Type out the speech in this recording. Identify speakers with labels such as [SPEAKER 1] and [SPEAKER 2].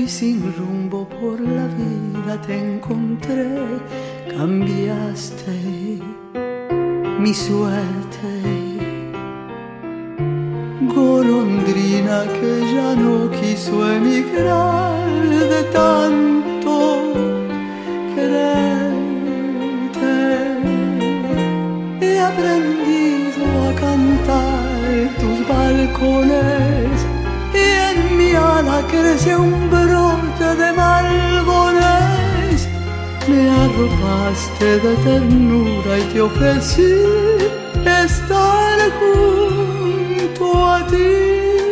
[SPEAKER 1] sin rumbo por la vida te encontré, cambiaste mi suerte. Golondrina que ya no quiso emigrar de tanto quererte. He aprendido a cantar tus balcones y en mi ala crece un brote de malbones. Me arropaste de ternura y te ofrecí estar junto a ti.